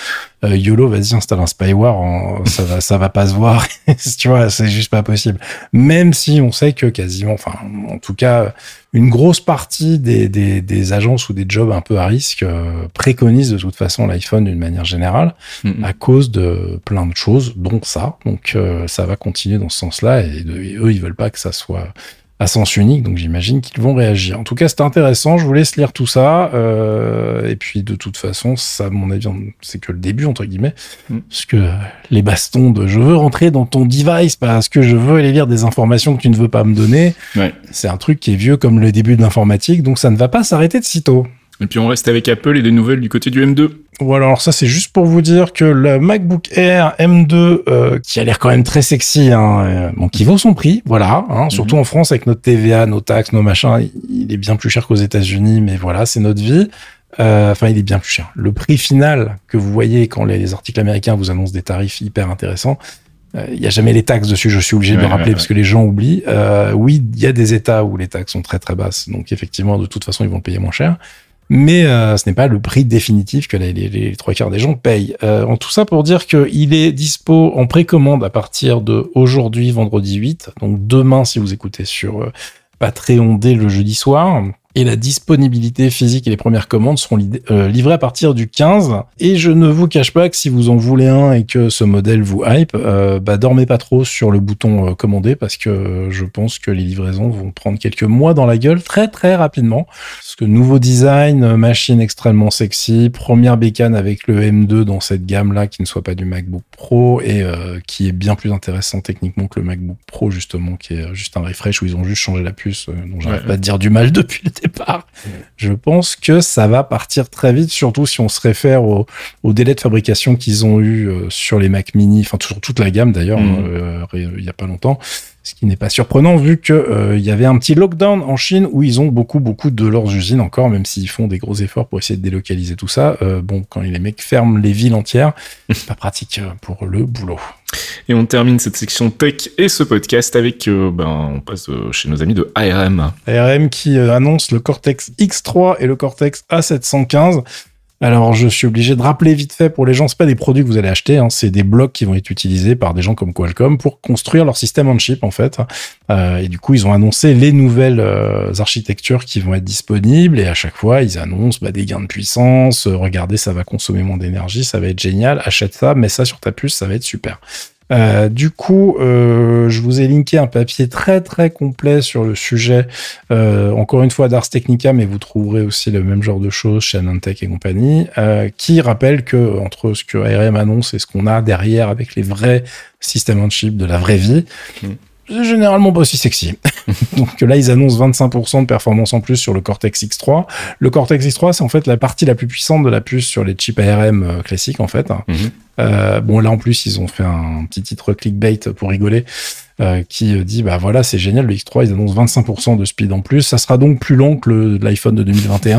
euh, YOLO, vas-y, installe un spyware, en, ça va, ça va pas se voir. Tu vois, c'est juste pas possible. Même si on sait que quasiment, enfin, en tout cas, une grosse partie des, des, des agences ou des jobs un peu à risque euh, préconisent de toute façon l'iPhone d'une manière générale mm-hmm. à cause de plein de choses, dont ça. Donc, euh, ça va continuer dans ce sens-là et, de, et eux, ils veulent pas que ça soit à sens unique, donc j'imagine qu'ils vont réagir. En tout cas, c'était intéressant, je vous laisse lire tout ça, euh, et puis de toute façon, ça, à mon avis, c'est que le début, entre guillemets, mm. parce que les bastons de « je veux rentrer dans ton device parce que je veux aller lire des informations que tu ne veux pas me donner ouais. », c'est un truc qui est vieux comme le début de l'informatique, donc ça ne va pas s'arrêter de sitôt. Et puis on reste avec Apple et des nouvelles du côté du M deux. Voilà, alors ça c'est juste pour vous dire que le MacBook Air M deux, euh, qui a l'air quand même très sexy, hein, euh, bon, qui vaut son prix, voilà, hein, mm-hmm. surtout en France avec notre T V A, nos taxes, nos machins, il est bien plus cher qu'aux États-Unis, mais voilà, c'est notre vie. Euh, enfin, il est bien plus cher. Le prix final que vous voyez quand les, les articles américains vous annoncent des tarifs hyper intéressants, il euh, y a jamais les taxes dessus, je suis obligé ouais, de le rappeler ouais, parce ouais. que les gens oublient. Euh, oui, il y a des États où les taxes sont très très basses, donc effectivement, de toute façon, ils vont le payer moins cher. Mais euh, ce n'est pas le prix définitif que les, les, les trois quarts des gens payent. Euh, en tout ça pour dire qu'il est dispo en précommande à partir de aujourd'hui, vendredi huit. Donc demain, si vous écoutez sur euh, Patreon dès le jeudi soir. Et la disponibilité physique et les premières commandes seront li- euh, livrées à partir du quinze. Et je ne vous cache pas que si vous en voulez un et que ce modèle vous hype, euh, bah dormez pas trop sur le bouton euh, commander parce que je pense que les livraisons vont prendre quelques mois dans la gueule très très rapidement. Parce que nouveau design, machine extrêmement sexy, première bécane avec le M deux dans cette gamme-là qui ne soit pas du MacBook Pro et euh, qui est bien plus intéressant techniquement que le MacBook Pro justement, qui est juste un refresh où ils ont juste changé la puce, euh, dont j'arrête ouais, pas ouais. de dire du mal depuis le départ. Je pense que ça va partir très vite, surtout si on se réfère au, au délai de fabrication qu'ils ont eu euh, sur les Mac Mini, enfin sur toute la gamme d'ailleurs, mmh. euh, il y a pas longtemps. Ce qui n'est pas surprenant vu que euh, il y avait un petit lockdown en Chine où ils ont beaucoup beaucoup de leurs usines encore, même s'ils font des gros efforts pour essayer de délocaliser tout ça. Euh, bon, quand les mecs ferment les villes entières, c'est pas pratique pour le boulot. Et on termine cette section tech et ce podcast avec, euh, ben, on passe euh, chez nos amis de A R M. A R M qui euh, annonce le Cortex X trois et le Cortex A sept cent quinze. Alors, je suis obligé de rappeler vite fait pour les gens, c'est pas des produits que vous allez acheter, hein, c'est des blocs qui vont être utilisés par des gens comme Qualcomm pour construire leur système on chip, en fait. Euh, et du coup, ils ont annoncé les nouvelles euh, architectures qui vont être disponibles et à chaque fois, ils annoncent bah, des gains de puissance. Euh, regardez, ça va consommer moins d'énergie, ça va être génial. Achète ça, mets ça sur ta puce, ça va être super. Euh, du coup, euh, je vous ai linké un papier très très complet sur le sujet, euh, encore une fois d'Ars Technica, mais vous trouverez aussi le même genre de choses chez AnandTech et compagnie, euh, qui rappelle que entre ce que A R M annonce et ce qu'on a derrière avec les vrais systèmes on chip de la vraie vie, mmh. c'est généralement pas aussi sexy. Donc là, ils annoncent vingt-cinq pour cent de performance en plus sur le Cortex X trois. Le Cortex X trois, c'est en fait la partie la plus puissante de la puce sur les chips A R M euh, classiques, en fait. Mmh. Euh, bon, là, en plus, ils ont fait un petit titre clickbait pour rigoler, euh, qui dit, bah voilà, c'est génial, le X trois, ils annoncent vingt-cinq pour cent de speed en plus. Ça sera donc plus long que le, l'iPhone de deux mille vingt et un.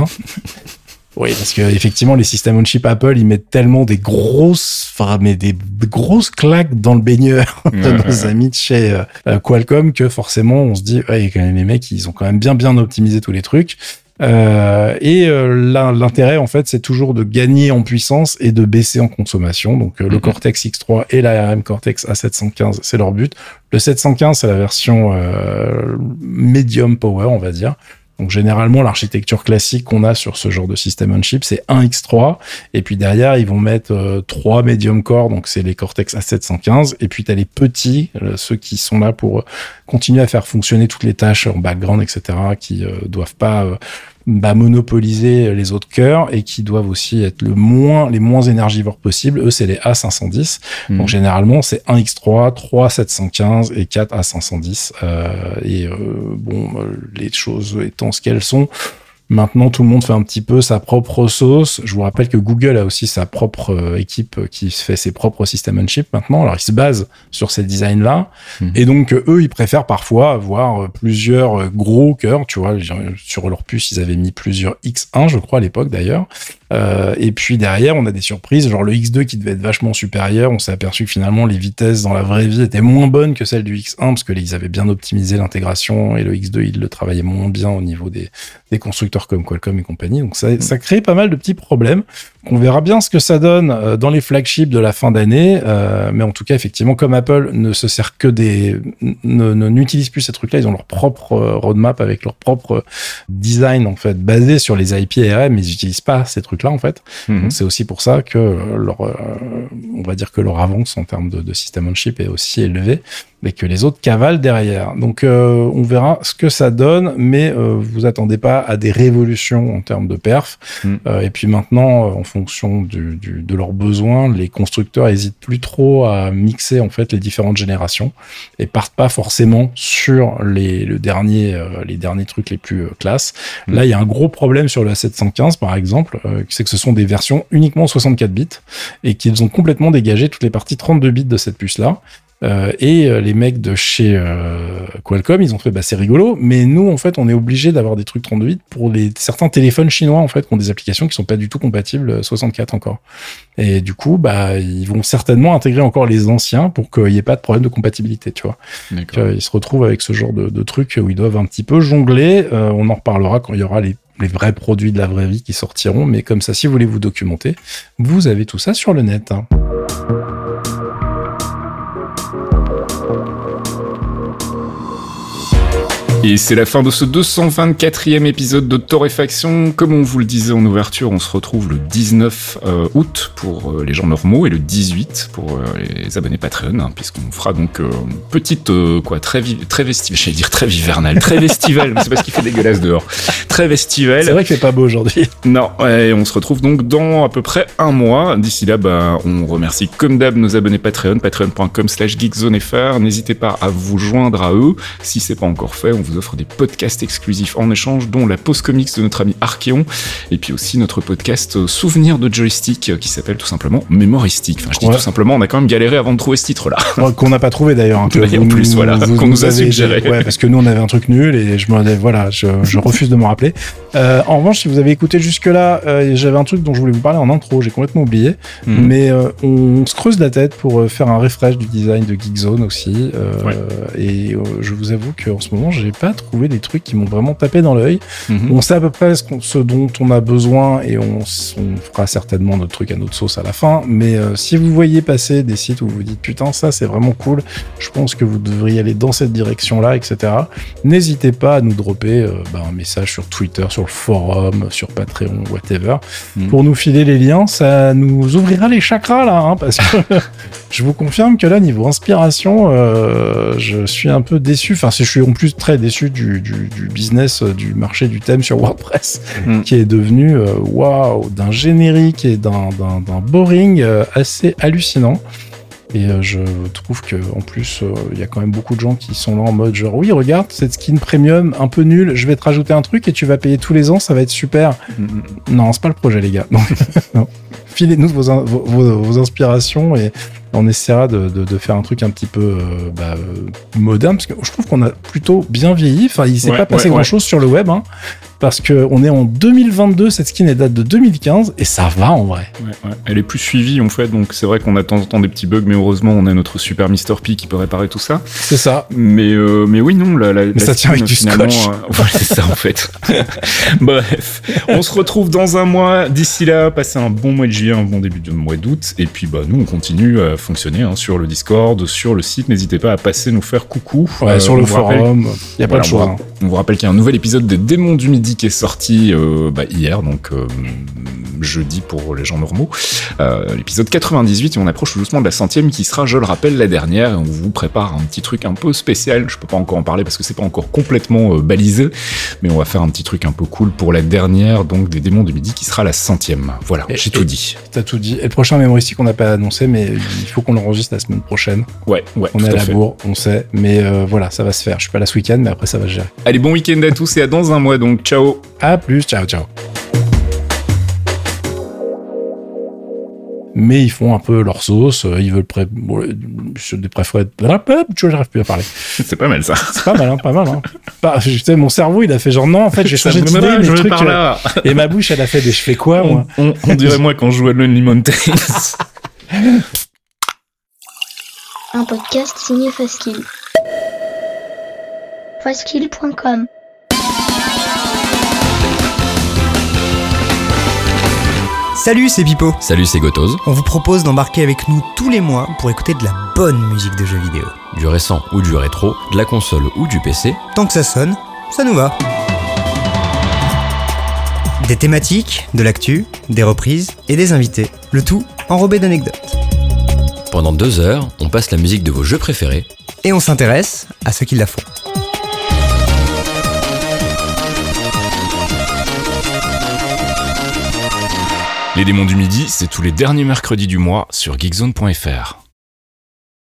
Oui, parce que effectivement, les systèmes on chip Apple, ils mettent tellement des grosses, enfin, mais des grosses claques dans le baigneur de ouais, nos ouais. amis de chez euh, Qualcomm que forcément, on se dit, ouais, quand même, les mecs, ils ont quand même bien, bien optimisé tous les trucs. Euh, et euh, là, l'intérêt, en fait, c'est toujours de gagner en puissance et de baisser en consommation. Donc, euh, mm-hmm. le Cortex X trois et l'A R M Cortex A sept cent quinze, c'est leur but. Le sept cent quinze, c'est la version euh, medium power, on va dire. Donc généralement, l'architecture classique qu'on a sur ce genre de système on chip, c'est un X trois, et puis derrière, ils vont mettre euh, trois medium core, donc c'est les Cortex A sept cent quinze, et puis t'as les petits, euh, ceux qui sont là pour euh, continuer à faire fonctionner toutes les tâches en background, et cetera, qui euh, doivent pas euh, bah, monopoliser les autres cœurs et qui doivent aussi être le moins, les moins énergivores possibles. Eux, c'est les A cinq cent dix. Mmh. Donc, généralement, c'est un X trois, trois sept cent quinze et quatre A cinq cent dix. Euh, et, euh, bon, les choses étant ce qu'elles sont, maintenant, tout le monde fait un petit peu sa propre sauce. Je vous rappelle que Google a aussi sa propre euh, équipe qui fait ses propres systèmes on chip maintenant. Alors, ils se basent sur ces designs-là. Mmh. Et donc, eux, ils préfèrent parfois avoir plusieurs gros cœurs. Tu vois, sur leur puce, ils avaient mis plusieurs X un, je crois, à l'époque, d'ailleurs. Euh, et puis derrière, on a des surprises, genre le X deux qui devait être vachement supérieur. On s'est aperçu que finalement les vitesses dans la vraie vie étaient moins bonnes que celles du X un parce que ils avaient bien optimisé l'intégration et le X deux il le travaillait moins bien au niveau des, des constructeurs comme Qualcomm et compagnie. Donc ça, ça crée pas mal de petits problèmes. On verra bien ce que ça donne dans les flagships de la fin d'année, euh, mais en tout cas effectivement comme Apple ne se sert que des, ne, ne n'utilise plus ces trucs-là, ils ont leur propre roadmap avec leur propre design en fait basé sur les I P A R M, mais ils n'utilisent pas ces trucs-là en fait. Mm-hmm. Donc c'est aussi pour ça que leur, euh, on va dire que leur avance en termes de, de system on chip est aussi élevée, mais que les autres cavalent derrière. Donc euh, on verra ce que ça donne, mais euh, vous attendez pas à des révolutions en termes de perf. Mm. Euh, et puis maintenant, en fonction du, du, de leurs besoins, les constructeurs hésitent plus trop à mixer en fait les différentes générations et partent pas forcément sur les le dernier euh, les derniers trucs les plus euh, classes. Mm. Là, il y a un gros problème sur le A sept cent quinze par exemple, euh, c'est que ce sont des versions uniquement soixante-quatre bits et qu'ils ont complètement dégagé toutes les parties trente-deux bits de cette puce là. Euh, et euh, les mecs de chez euh, Qualcomm, ils ont fait bah c'est rigolo, mais nous en fait on est obligé d'avoir des trucs trente-deux bits pour les certains téléphones chinois en fait qui ont des applications qui sont pas du tout compatibles soixante-quatre encore. Et du coup bah ils vont certainement intégrer encore les anciens pour qu'il y ait pas de problème de compatibilité, tu vois. Donc, euh, ils se retrouvent avec ce genre de, de trucs où ils doivent un petit peu jongler. Euh, on en reparlera quand il y aura les les vrais produits de la vraie vie qui sortiront, mais comme ça, si vous voulez vous documenter, vous avez tout ça sur le net. Hein. Et c'est la fin de ce deux cent vingt-quatrième épisode de Torréfaction. Comme on vous le disait en ouverture, on se retrouve le dix-neuf euh, août pour euh, les gens normaux et le dix-huit pour euh, les abonnés Patreon, hein, puisqu'on fera donc euh, une petite, euh, quoi, très, vi- très vestivale, j'allais dire très hivernale, très vestivale, mais c'est parce qu'il fait dégueulasse dehors. Très vestivale. C'est vrai qu'il fait pas beau aujourd'hui. Non, et on se retrouve donc dans à peu près un mois. D'ici là, bah, on remercie comme d'hab nos abonnés Patreon, patreon.com slash geekzonefr. N'hésitez pas à vous joindre à eux. Si c'est pas encore fait, on vous offre des podcasts exclusifs en échange, dont la pause comics de notre ami Archeon, et puis aussi notre podcast Souvenir de Joystick, qui s'appelle tout simplement Mémoristique. Enfin, je dis ouais. tout simplement, on a quand même galéré avant de trouver ce titre-là. Ouais, qu'on n'a pas trouvé d'ailleurs. Hein, que en plus, voilà, vous, qu'on vous nous a avez, suggéré. Ouais, parce que nous, on avait un truc nul, et je me, voilà, je, je refuse de me rappeler. Euh, en revanche, si vous avez écouté jusque-là, euh, j'avais un truc dont je voulais vous parler en intro, j'ai complètement oublié, mmh. mais euh, on, on se creuse la tête pour euh, faire un refresh du design de Geekzone aussi, euh, ouais. et euh, je vous avoue qu'en ce moment, j'ai pas trouvé des trucs qui m'ont vraiment tapé dans l'œil. Mmh. On sait à peu près ce, ce dont on a besoin, et on, on fera certainement notre truc à notre sauce à la fin, mais euh, si vous voyez passer des sites où vous vous dites putain, ça c'est vraiment cool, je pense que vous devriez aller dans cette direction-là, et cetera, n'hésitez pas à nous dropper euh, bah, un message sur Twitter, sur le forum, sur Patreon, whatever, mmh. pour nous filer les liens. Ça nous ouvrira les chakras là, hein, parce que je vous confirme que là, niveau inspiration, euh, je suis un peu déçu. Enfin, je suis en plus très déçu du, du, du business, du marché du thème sur WordPress, mmh. qui est devenu waouh, wow, d'un générique et d'un, d'un, d'un boring euh, assez hallucinant. Et euh, je trouve que en plus, il euh, y a quand même beaucoup de gens qui sont là en mode genre oui, regarde cette skin premium un peu nulle, je vais te rajouter un truc et tu vas payer tous les ans, ça va être super. Mm-hmm. Non, c'est pas le projet, les gars. Non. Filez-nous vos, vos, vos, vos inspirations et on essaiera de, de, de faire un truc un petit peu euh, bah, moderne, parce que je trouve qu'on a plutôt bien vieilli. Enfin, il s'est ouais, pas passé ouais, grand ouais. chose sur le web, hein, parce que on est en deux mille vingt-deux, cette skin elle date de deux mille quinze et ça va en vrai. Ouais, ouais. Elle est plus suivie en fait, donc c'est vrai qu'on a de temps en temps des petits bugs, mais heureusement on a notre super mister P qui peut réparer tout ça. C'est ça. Mais euh, mais oui non, la, la, mais la ça tient avec du scotch. Euh, ouais, c'est ça en fait. Bref, on se retrouve dans un mois. D'ici là, passez un bon mois de juillet, un bon début de mois d'août, et puis bah nous on continue à fonctionner hein, sur le Discord, sur le site. N'hésitez pas à passer nous faire coucou. Ouais, euh, sur le forum. Il y a voilà, plein de choses. On, hein. on vous rappelle qu'il y a un nouvel épisode des Démons du Midi qui est sorti euh, bah, hier, donc euh, jeudi pour les gens normaux. Euh, l'épisode quatre-vingt-dix-huit, et on approche tout doucement de la centième qui sera, je le rappelle, la dernière. Et on vous prépare un petit truc un peu spécial. Je peux pas encore en parler parce que c'est pas encore complètement euh, balisé, mais on va faire un petit truc un peu cool pour la dernière, donc des Démons du Midi qui sera la centième. Voilà, et, j'ai tout dit. T'as tout dit. Et le prochain mémoristique, on n'a pas annoncé, mais il faut qu'on l'enregistre la semaine prochaine. Ouais, ouais. On est à la bourre, on sait, mais euh, voilà, ça va se faire. Je suis pas là ce week-end, mais après ça va se gérer. Allez, bon week-end à tous et à dans un mois, donc ciao. À plus, ciao, ciao. mais ils font un peu leur sauce. Ils veulent pré... bon, je des préférés. Tu vois, j'arrive plus à parler. C'est pas mal ça. C'est pas mal, hein, pas mal. Hein. Pas, je sais, mon cerveau, il a fait genre non, en fait, j'ai changé d'idée, me va, mais je le vais truc, par là. euh, et ma bouche, elle a fait des je fais quoi, On, moi. on, on dirait moi quand je joue à Lonely Mountains. Un podcast signé Faskill. faskill point com. Salut, c'est Pipo. Salut, c'est Gotoz. On vous propose d'embarquer avec nous tous les mois pour écouter de la bonne musique de jeux vidéo. Du récent ou du rétro, de la console ou du P C. Tant que ça sonne, ça nous va. Des thématiques, de l'actu, des reprises et des invités. Le tout enrobé d'anecdotes. Pendant deux heures, on passe la musique de vos jeux préférés. Et on s'intéresse à ceux qui la font. Les démons du midi, c'est tous les derniers mercredis du mois sur geekzone point f r.